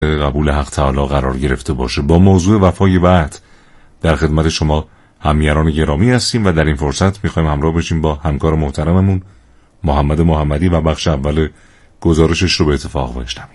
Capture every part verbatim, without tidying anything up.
قبول حق تعالی قرار گرفته باشه. با موضوع وفای وعد در خدمت شما همیهنان گرامی هستیم و در این فرصت میخوایم همراه بشیم با همکار محترممون محمد محمدی و بخش اول گزارشش رو به اتفاق بشنویم.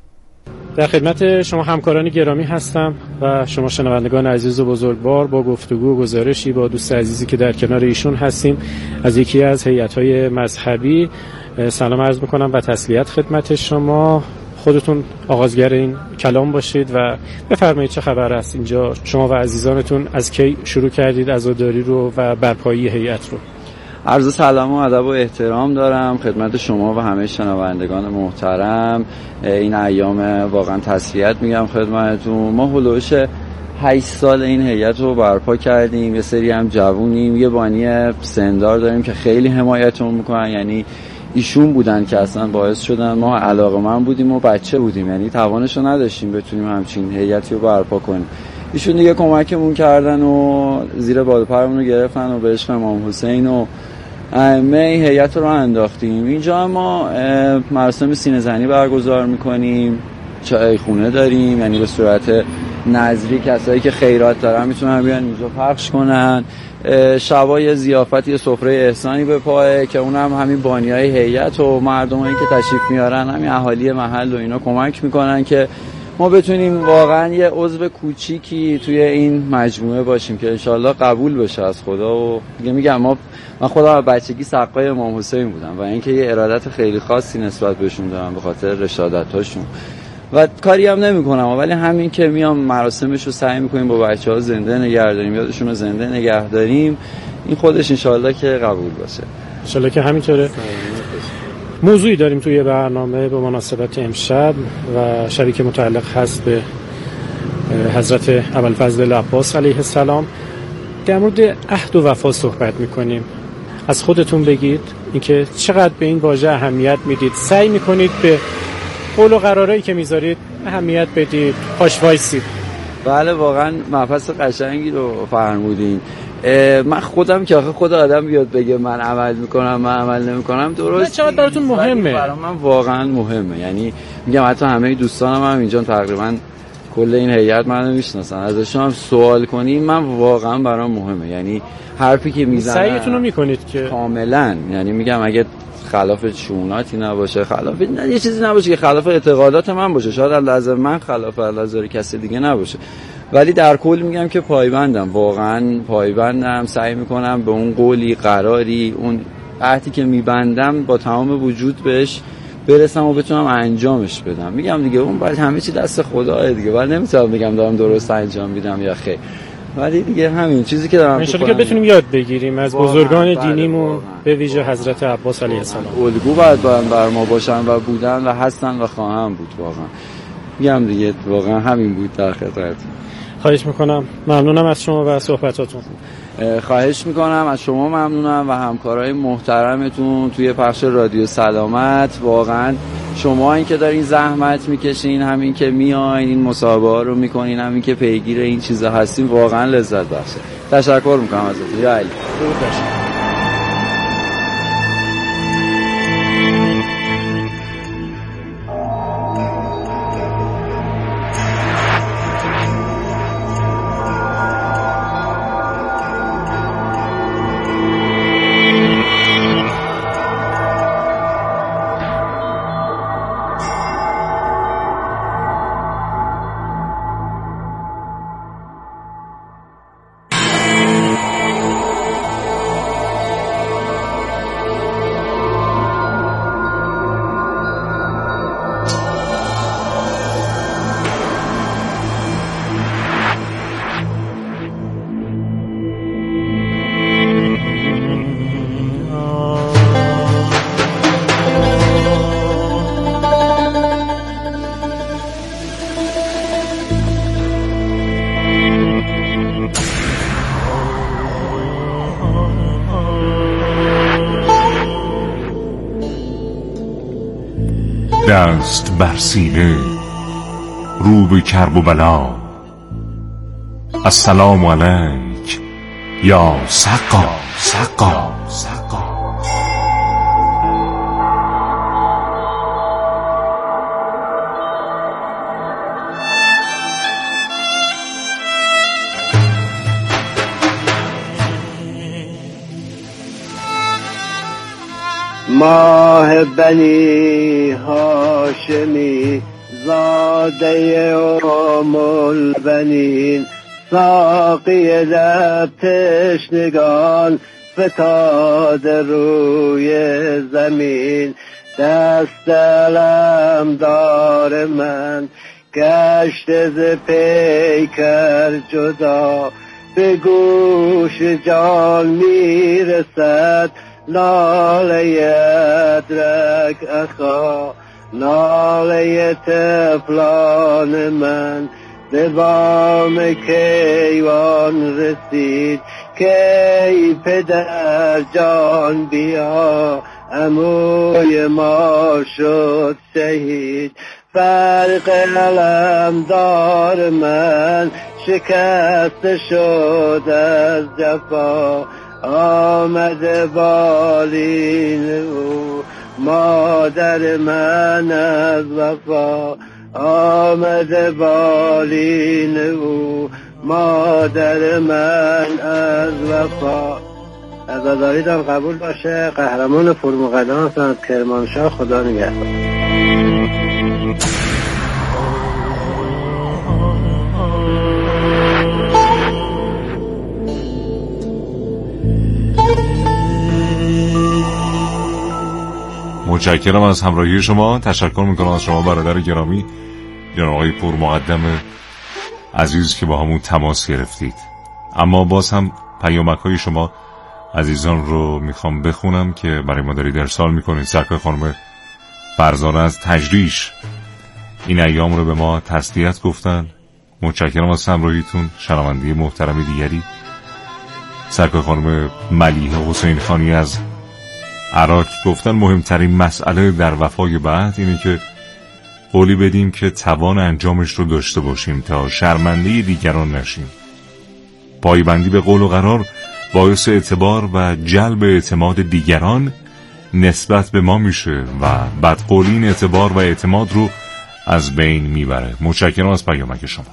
در خدمت شما همکاران گرامی هستم و شما شنوندگان عزیز و بزرگوار با گفتگو و گزارشی با دوست عزیزی که در کنار ایشون هستیم از یکی از هیئت‌های مذهبی سلام عرض میکنم و تسلیت خدمت شما. خودتون آغازگر این کلام باشید و بفرمایید چه خبر است اینجا. شما و عزیزانتون از کی شروع کردید عزاداری رو و برپایی هیئت رو؟ عرض سلام و ادب و احترام دارم خدمت شما و همه شنوندگان محترم. این ایام واقعا تسلیت میگم خدمتتون. ما هلوش هشت سال این هیئت رو برپا کردیم. یه سری هم جوونیم، یه بانی سندار داریم که خیلی حمایتمون میکنن، یعنی ایشون بودن که اصلا باعث شدن ما علاقه‌مند بودیم و بچه بودیم، یعنی توانشو نداشتیم بتونیم همچین هیئتی رو برپا کنیم. ایشون دیگه کمکمون کردن و زیر بال پرمون رو گرفتن و به عشق امام حسین و ائمه این هیئت رو انداختیم. اینجا ما مراسم سینه زنی برگزار میکنیم، چای خونه داریم، یعنی به صورت نظری کسایی که خیرات دارن میتونن بیان اینجا پخش کنن. شبای ضیافتی سفره احسانی به پای که اونم همین بانیای هیئت و مردمایی که تشریف میارن، همین اهالی محل و اینا کمک میکنن که ما بتونیم واقعا یه عضو کوچیکی توی این مجموعه باشیم که انشالله قبول بشه از خدا. و دیگه میگم ما من خودم بچگی سقای امام حسین بودم و اینکه یه ارادت خیلی خاصی نسبت بهشون دارم به خاطر رشادتاشون و کاری هم نمی کنم، ولی همین که میام مراسمش رو سعی میکنیم با بچه ها زنده نگه داریم، یادشون رو زنده نگه داریم، این خودش انشالله که قبول باشه. انشالله که همینطوره. موضوعی داریم توی برنامه به مناسبت امشب و شبی که متعلق هست به حضرت ابوالفضل عباس علیه السلام. در مورد عهد و وفا صحبت میکنیم. از خودتون بگید اینکه چقدر به این واژه اهمیت میدید، سعی میکنید به قول و قرارایی که میذارید اهمیت بدید، پاش وایسید. بله واقعا مبحث قشنگی رو فرمودین. من خودم که آخه خود آدم بیاد بگه من عمل میکنم من عمل نمیکنم درست چقدر براتون مهمه؟ برای من واقعا مهمه، یعنی میگم حتی همه دوستانم هم اینجا تقریبا کل این هیئت منو میشناسن، ازشون هم سوال کنین من واقعا برام مهمه، یعنی حرفی که میزنن سعیتون رو میکنید که کاملا، یعنی میگم اگه خلاف شوناتی نباشه، خلاف نه یه چیزی نباشه که خلاف اعتقادات من باشه، شاید از نظر من خلاف از نظر کسی دیگه نباشه، ولی در کل میگم که پایبندم، واقعا پایبندم، سعی میکنم به اون قولی قراری اون عهدی که میبندم با تمام وجود بهش برسم و بتونم انجامش بدم. میگم دیگه اون باید همه چی دست خداه دیگه، ولی نمیتونم بگم دارم درست انجام میدم یا خیر، ولی دیگه همین چیزی که دارم انشالله که بتونیم یاد بگیریم از بزرگان دینیمون، به ویژه حضرت عباس علیه السلام. الگو باید بر ما باشن و بودن و هستن و خواهم بود. واقعا میگم دیگه واقعا همین بود در خدمتتون. خواهش میکنم. ممنونم از شما و صحبتاتون. خواهش میکنم از شما، ممنونم و همکارای محترمتون توی پخش رادیو سلامت. واقعا شما این که دارین زحمت میکشین، همین که میاین این مصاحبه ها رو میکنین، همین که پیگیر این چیزا هستین، واقعا لذت بخشه. تشکر میکنم ازتون. یا علی. درود باشید. دست بر سینه رو به کرب و بلا، السلام علیک یا سقا سقا سقا. ماه بنی هاشمی زاده ام البنین ساقی لب تشنگان فتاده روی زمین دست علمدار من گشت ز پیکر جدا به گوش جان میرسد لاله ادرک اخا ناله طفلان من به بام کیوان رسید که ای پدر جان بیا عموی ما شد شهید فرق علمدار من شکست شد از جفا آمده بالین او مادر من از وفا آمده بالین او مادر من از وفا. عزاداریدم قبول باشه. قهرمان فرمقدم هستم کرمانشاه. خدا نگهدار. متشکرم از همراهی شما. تشکر میکنم از شما برادر گرامی جناب آقای پورمقدم عزیز که با همون تماس گرفتید. اما باز هم پیامک های شما عزیزان رو میخوام بخونم که برای ما دارید ارسال میکنید. سرکار خانم فرزانه از تجریش این ایام رو به ما تسلیت گفتن. متشکرم از همراهیتون. شنونده محترم دیگری سرکار خانم ملیحه حسین خانی از عراق گفتن مهمترین مسئله در وفای بعد اینه که قولی بدیم که توان انجامش رو داشته باشیم تا شرمنده دیگران نشیم. پایبندی به قول و قرار باعث اعتبار و جلب اعتماد دیگران نسبت به ما میشه و بدقولی این اعتبار و اعتماد رو از بین میبره. متشکرم از پیامک شما.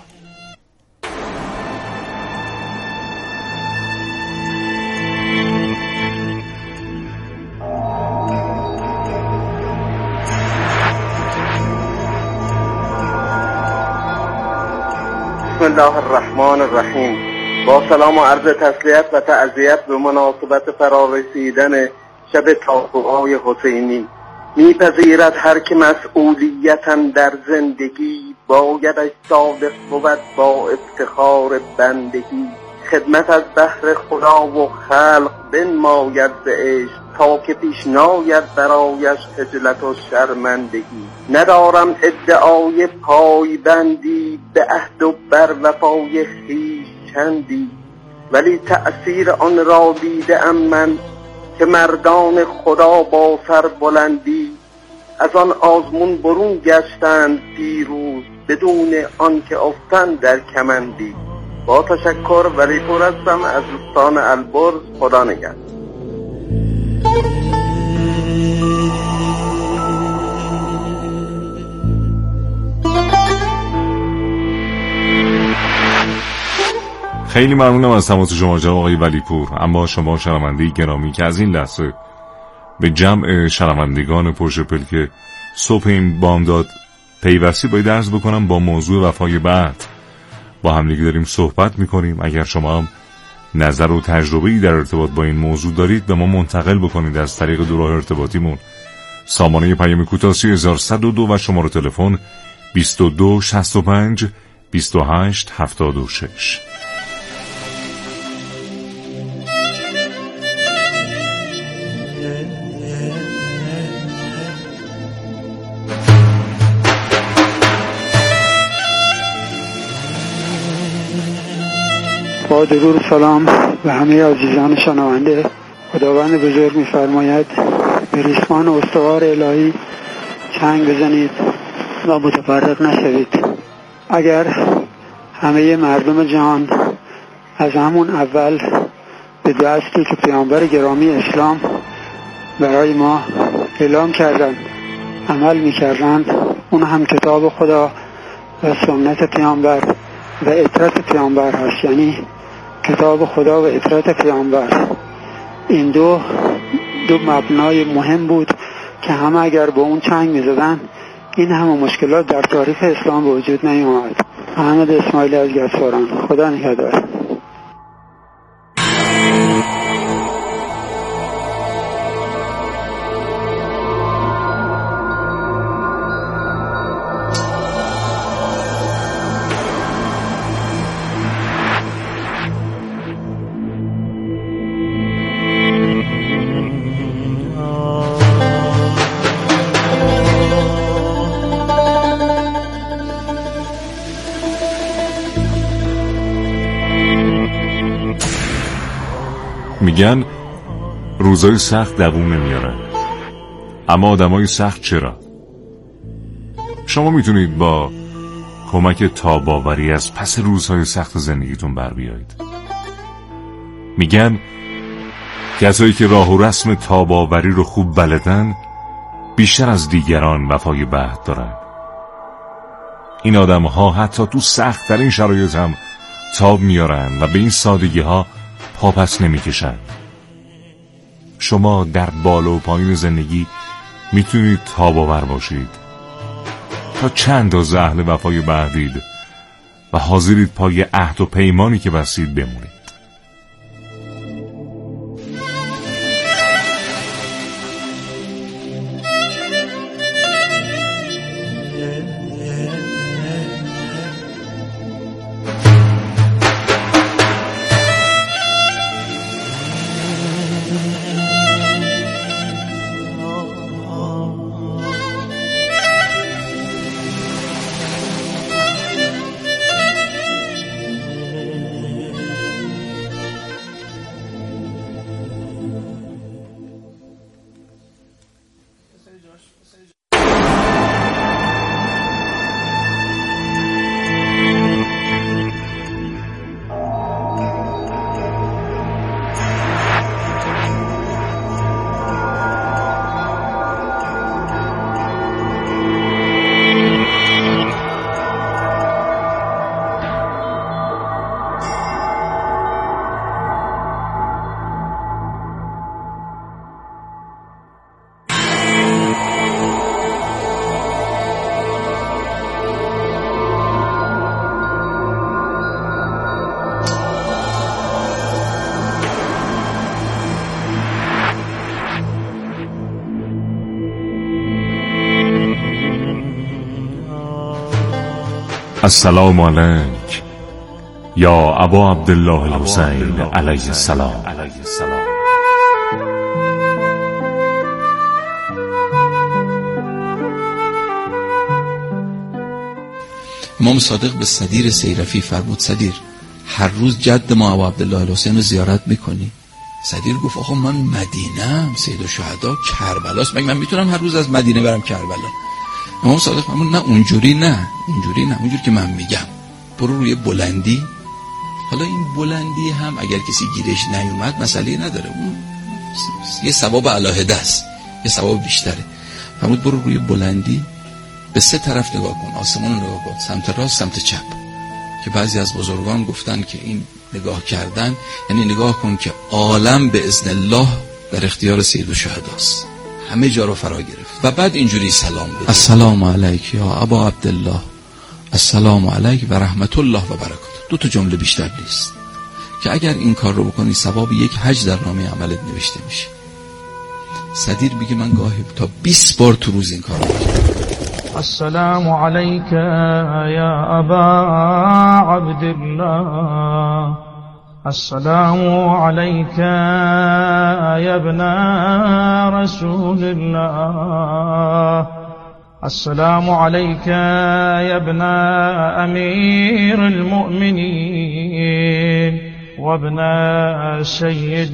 بسم الله الرحمن الرحیم. با سلام و عرض تسلیت و تعزیت به مناسبت فرارسیدن شب تاسوعای حسینی، میپذیرد هر که مسئولیتم در زندگی بایدش صادق بود با افتخار بندگی. خدمت از بحر خدا و خلق بنماید ز عشق تا که پیش ناید برایش خجلت و شرمندگی. ندارم ادعای پایبندی به عهد و بر وفای خویش چندی، ولی تأثیر آن را دیده ام من که مردان خدا با سر بلندی از آن آزمون برون گشتند پیروز بدون آن که افتند در کمندی. با تشکر ولی پور هستم از دوستان البرز. خدا نگهدار. خیلی ممنونم از تماس شما جناب آقای ولیپور. اما شما شنونده گرامی که از این لحظه به جمع شنوندگان پرشپل که صبح این بامداد پیوستی باید عرض بکنم با موضوع وفای بعد با همدیگه داریم صحبت میکنیم. اگر شما هم نظر و تجربه‌ای در ارتباط با این موضوع دارید به ما منتقل بکنید از طریق دو راه ارتباطیمون. سامانه پیام کوتاه سه هزار و صد و دو و شماره تلفن بیست و دو شصت و پنج بیست و هشت هفتاد و شش. با درود سلام به همه عزیزان شنونده. خداوند بزرگ می‌فرماید به ریسمان استوار الهی چنگ بزنید و متفرق نشوید. اگر همه مردم جهان از همون اول به دستی که پیامبر گرامی اسلام برای ما اعلام کردند عمل می‌کردند، اون هم کتاب خدا و سنت پیامبر و اطرت پیامبر هست، یعنی کتاب خدا و اطرت پیامبر، این دو دو مبنای مهم بود که همه اگر به اون چنگ می‌زدن این همه مشکلات در تاریخ اسلام به وجود نیامد. احمد اسماعیلی از گسفاران. خدا نگهدار. میگن روزای سخت دووم نمیارن، اما آدمای سخت چرا؟ شما میتونید با کمک تاباوری از پس روزهای سخت زندگیتون بر بیایید. میگن کسایی که راه و رسم تاباوری رو خوب بلدن بیشتر از دیگران وفای عهد دارن. این آدم‌ها حتی تو سخت‌ترین شرایط هم تاب میارن و به این سادگی ها پاپس نمیکشن. شما در بالا و پایین زندگی میتونید تاباور باشید. تا چند اندازه اهل وفای بعدید و حاضرید پای عهد و پیمانی که بستید بمونید. السلام علیک یا ابا عبدالله الحسین علیه السلام. امام صادق به صدیر سیرفی فرمود صدیر هر روز جد ما ابا عبدالله الحسین رو زیارت میکنی؟ صدیر گفت آخه من مدینه‌ام، سید الشهدا کربلاست، مگه من میتونم هر روز از مدینه برم کربلا؟ امام صادق فرمود نه اونجوری نه اونجوری نه اونجوری که من میگم، برو روی بلندی. حالا این بلندی هم اگر کسی گیرش نیومد مسئله نداره، اون یه ثواب علاهده است، یه ثواب بیشتره. فرمود برو روی بلندی، به سه طرف نگاه کن، آسمان رو نگاه کن، سمت راست سمت چپ. که بعضی از بزرگان گفتن که این نگاه کردن یعنی نگاه کن که عالم به اذن الله در اختیار سید الشهداست، همه جا رو فرا گرفت. و بعد اینجوری سلام بده، السلام علیک یا ابا عبدالله، السلام علیک و رحمت الله و برکاته. دو تا جمله بیشتر نیست که اگر این کار رو بکنی ثواب یک حج در نامه عملت نوشته میشه. صدیر میگه من گاهی تا بیست بار تو روز این کار رو میکنم. السلام علیک یا ابا عبدالله، السلام علیک یا ابن رسول الله، السلام علیک یا ابن امیر المؤمنین و ابن سید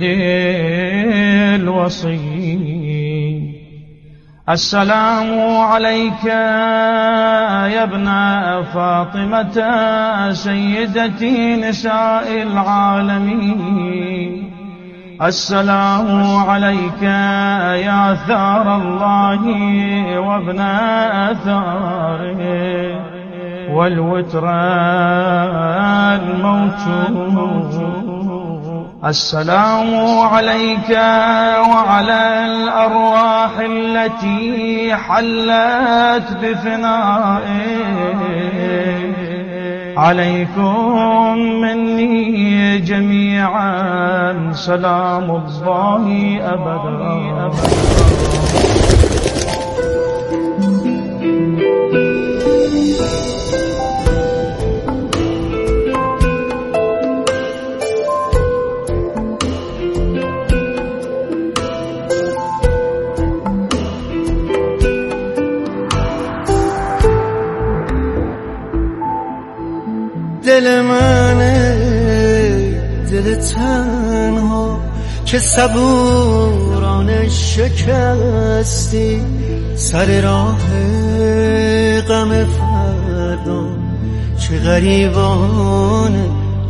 الوصیین، السلام عليك يا ابن فاطمة سيدتي نساء العالمين، السلام عليك يا ثار الله وابن ثاره والوتر الموتور، السلام عليك وعلى الأرواح التي حلت بفنائك عليكم مني جميعا سلام الله أبدا. دل منه دل تنها که صبورانه شکستی سر راه غم فردا چه غریبانه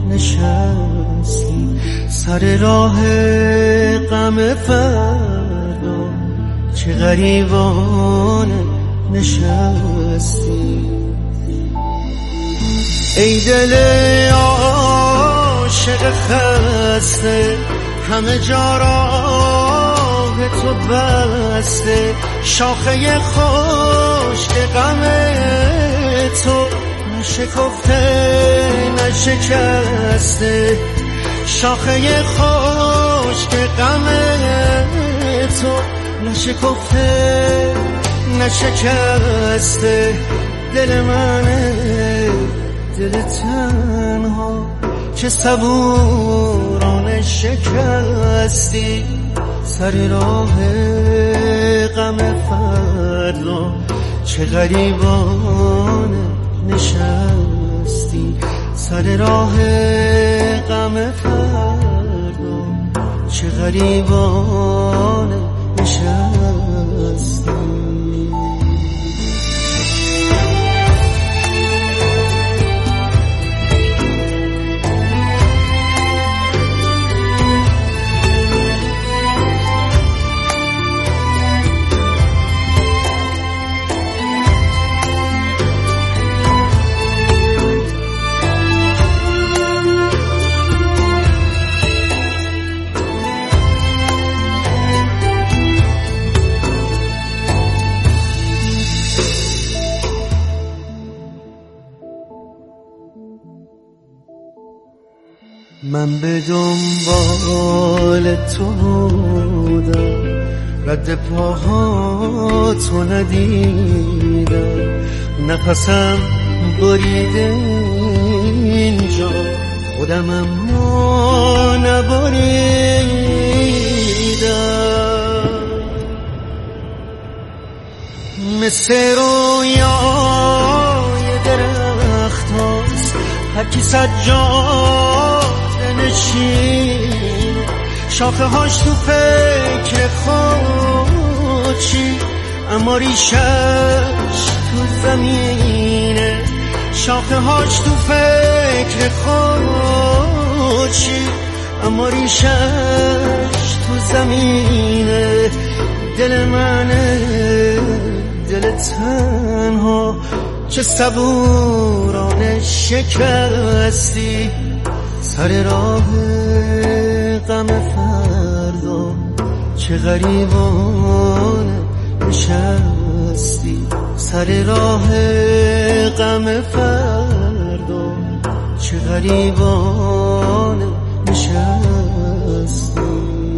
نشستی سر راه غم فردا چه غریبانه نشستی ای دل عاشق خسته همه جا راه تو بسته شاخه خشک غم تو نشکفته نشکسته شاخه خشک غم تو نشکفته نشکسته دل منه دل تنها که صبورانه شکستی سر راه غم فردا چه غریبانه نشستی سر راه غم فردا چه غریبانه نشستی. من به دنبال تو بودم رد پاها تو ندیدم نفسم بریده اینجا خودم اما نبریدم مثل رویای درخت هاست هرکی سجاد نشین شاخه هاش تو فکر خودشی اما ریشش تو زمینه شاخه هاش تو فکر خودشی اما ریشش تو زمینه دل منه دل تنها چه صبورانه شکستی سر راه غم فردا چه غریبانه نشستی سر راه غم فردا چه غریبانه نشستی.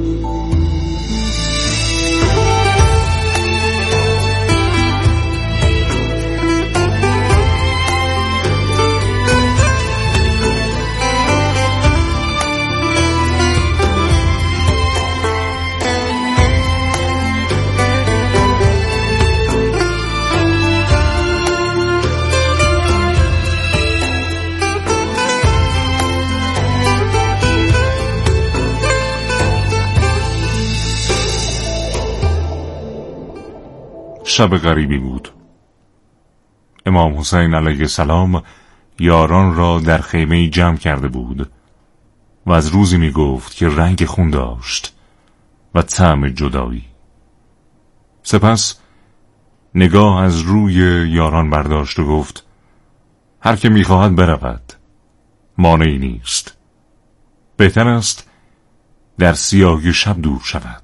شب غریبی بود. امام حسین علیه السلام یاران را در خیمه جمع کرده بود و از روزی می گفت که رنگ خون داشت و طعم جدایی. سپس نگاه از روی یاران برداشت و گفت هر که می خواهد برود، مانعی نیست. بهتر است در سیاهی شب دور شود.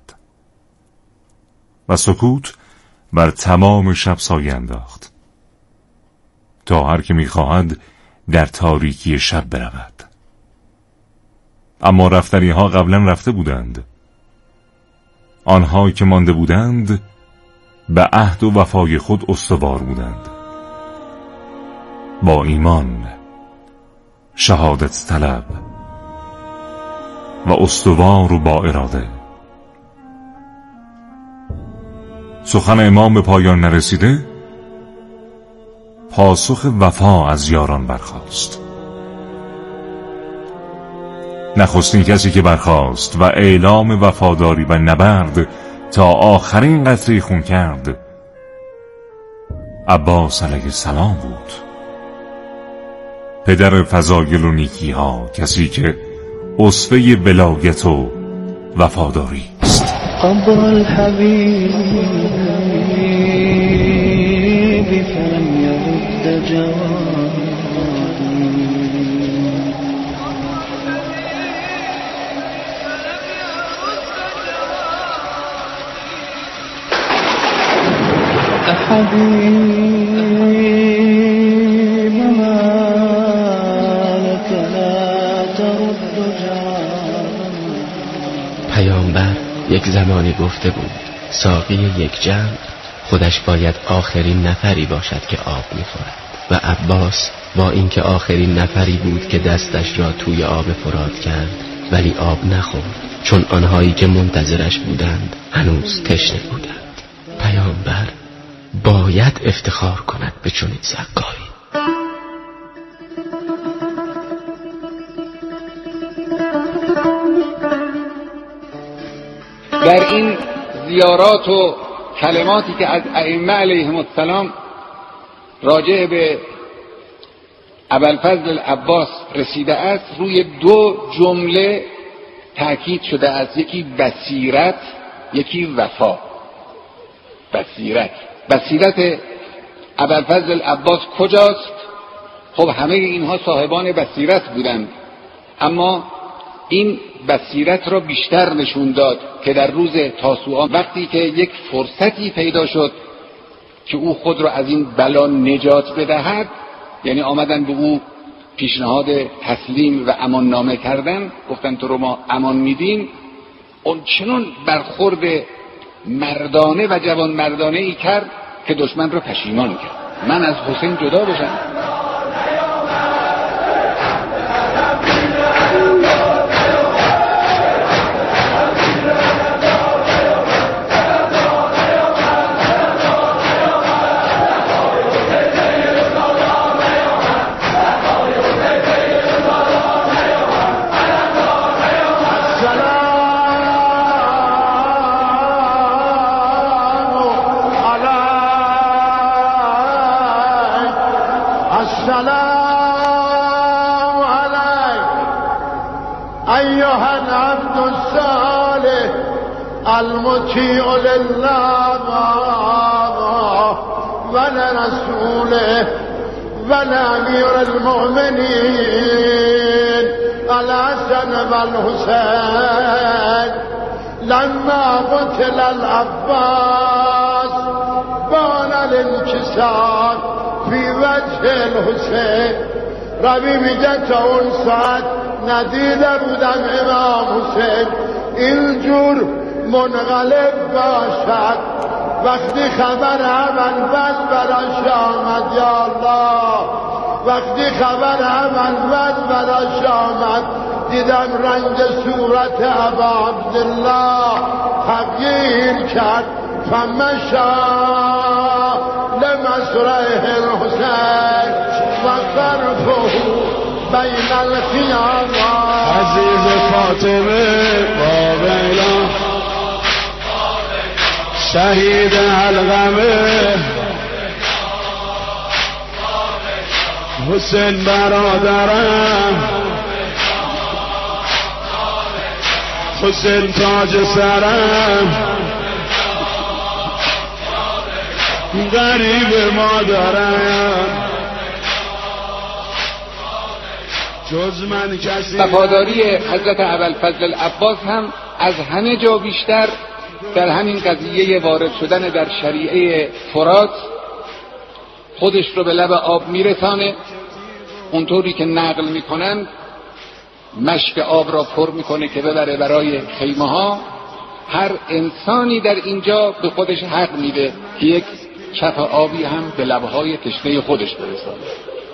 و سکوت بر تمام شب سایه انداخت تا هر که می‌خواهد در تاریکی شب برود. اما رفتنی ها قبلا رفته بودند. آنها که مانده بودند به عهد و وفای خود استوار بودند، با ایمان، شهادت طلب و استوار و با اراده. سخن امام به پایان نرسیده، پاسخ وفا از یاران برخاست. نخستین کسی که برخاست و اعلام وفاداری و نبرد تا آخرین قطره خون کرد عباس علیه السلام بود، پدر فضایل و نیکی ها، کسی که اسوه ولایت و وفاداری است. قبر الحبیب فلم یرد جوابی. حبیب ما لك لا ترد جوابی. پیامبر یک زمانی گفته بود ساقی یک جمع خودش باید آخرین نفری باشد که آب می‌خورد و عباس با اینکه آخرین نفری بود که دستش را توی آب فرات کرد ولی آب نخورد، چون آنهایی که منتظرش بودند هنوز تشنه بودند. پیامبر باید افتخار کند به چنین سقایی. در این زیارات و کلماتی که از ائمه علیهم السلام راجع به ابوالفضل العباس رسیده است، روی دو جمله تاکید شده است، یکی بصیرت، یکی وفا. بصیرت بصیرت ابوالفضل العباس کجاست؟ خب همه اینها صاحبان بصیرت بودند، اما این بصیرت را بیشتر نشون داد که در روز تاسوعا وقتی که یک فرصتی پیدا شد که او خود را از این بلا نجات بدهد، یعنی آمدن به او پیشنهاد تسلیم و امان نامه کردن، گفتن تو رو ما امان میدیم، اون چنون برخورد مردانه و جوان مردانه ای کرد که دشمن را پشیمان کرد. من از حسین جدا بشم؟ السلام عليك أيها العبد الصالح المطيع لله ولرسوله ولأمير المؤمنين الحسن والحسين لما قتل العباس بان الانكسار فی وجه الحسین. ربی میگه تا اون ساعت ندیده بودم امام حسین اینجور منقلب باشد. وقتی خبر ابوالفضل براش آمد، یا الله، وقتی خبر ابوالفضل براش آمد دیدم رنگ صورت ابا عبدالله تغییر کرد. فمشا لمسرعه الحسین و صرفه بین الخیامات. عزیز فاطمه بابیلا شهید علقمه حسین برادرم حسین تاج سرم غریب مادرم جز من کسی. وفاداری حضرت ابوالفضل العباس هم از همه جا بیشتر در همین قضیه وارد شدن در شریعه فرات خودش رو به لب آب میرسانه. اونطوری که نقل میکنن مشک آب را پر میکنه که ببره برای خیمه ها. هر انسانی در اینجا به خودش حق میده که یک کف آبی هم به لبهای تشنه خودش برسانه.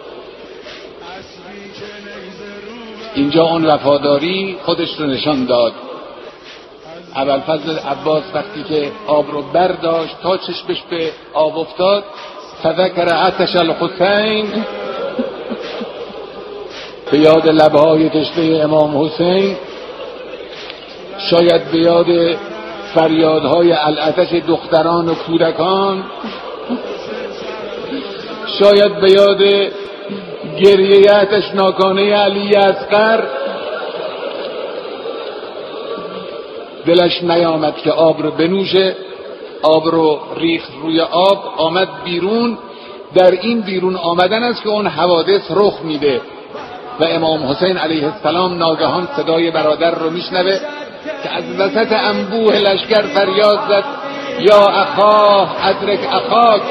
اینجا اون وفاداری خودش رو نشان داد. ابوالفضل عباس وقتی که آب رو برداشت تا چشمش به آب افتاد، تذکر عطش الحسین، به یاد لبهای تشنه امام حسین، شاید به یاد فریادهای العطش دختران و کودکان، شاید به یاد گریه آتشناکانه علی اصغر، دلش نیامد که آب رو بنوشه. آب رو ریخت روی آب، آمد بیرون. در این بیرون آمدن است که اون حوادث رخ میده و امام حسین علیه السلام ناگهان صدای برادر رو میشنوه که از وسط انبوه لشکر فریاد زد یا اخاه ادرک اخاک.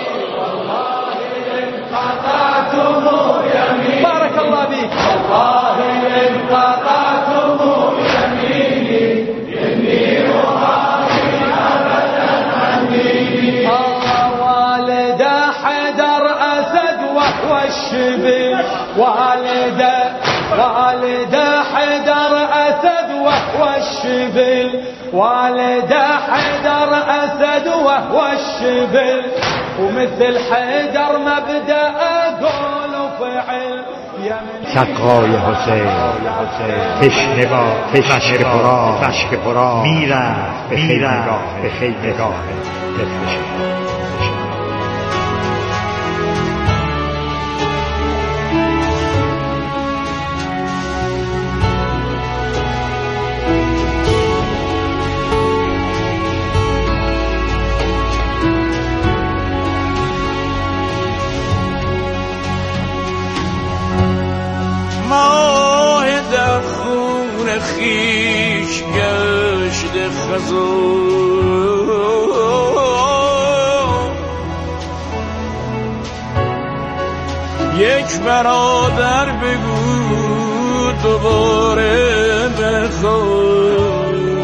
بارك الله بك والله إن قطعتم يميني إني أحاول أبدا عني. والد حيدر أسد وهو الشبل، والد والد حيدر أسد وهو الشبل، والد حيدر أسد وهو الشبل، ومثل حيدر مبدأ قول وفعل. سقای حسین تشنه با مشک پرا مشک پرا میرفت به خیمگاه به خیمگاه طفلش. ماه در خون خیش گشت خزان، یک برادر بگو دوباره بخواد.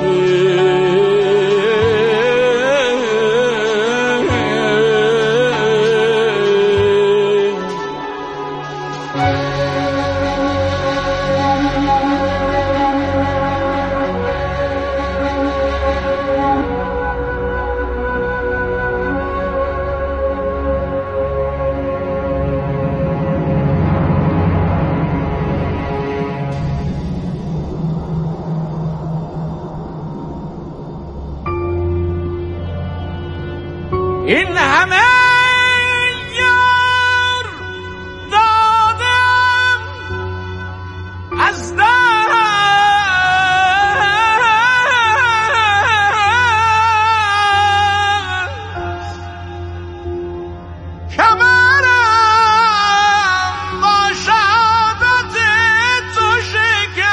این همه یار دادم از دست، کمرم با شهادت تو شکست.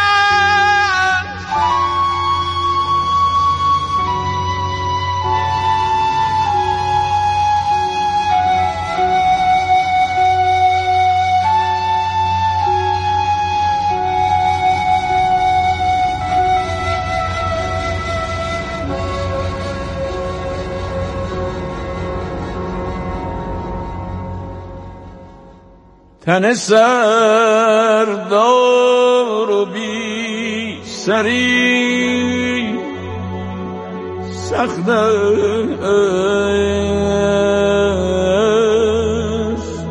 تن سردار و بی سری سخت است،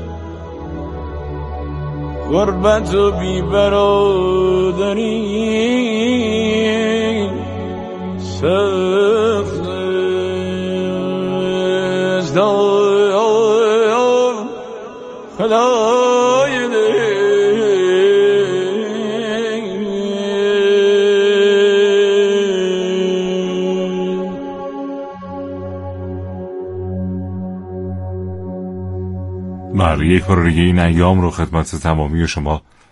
غربت و بی برادری سخت است. خدای بله، یک بار دیگه این ایام رو خدمت تمامی شما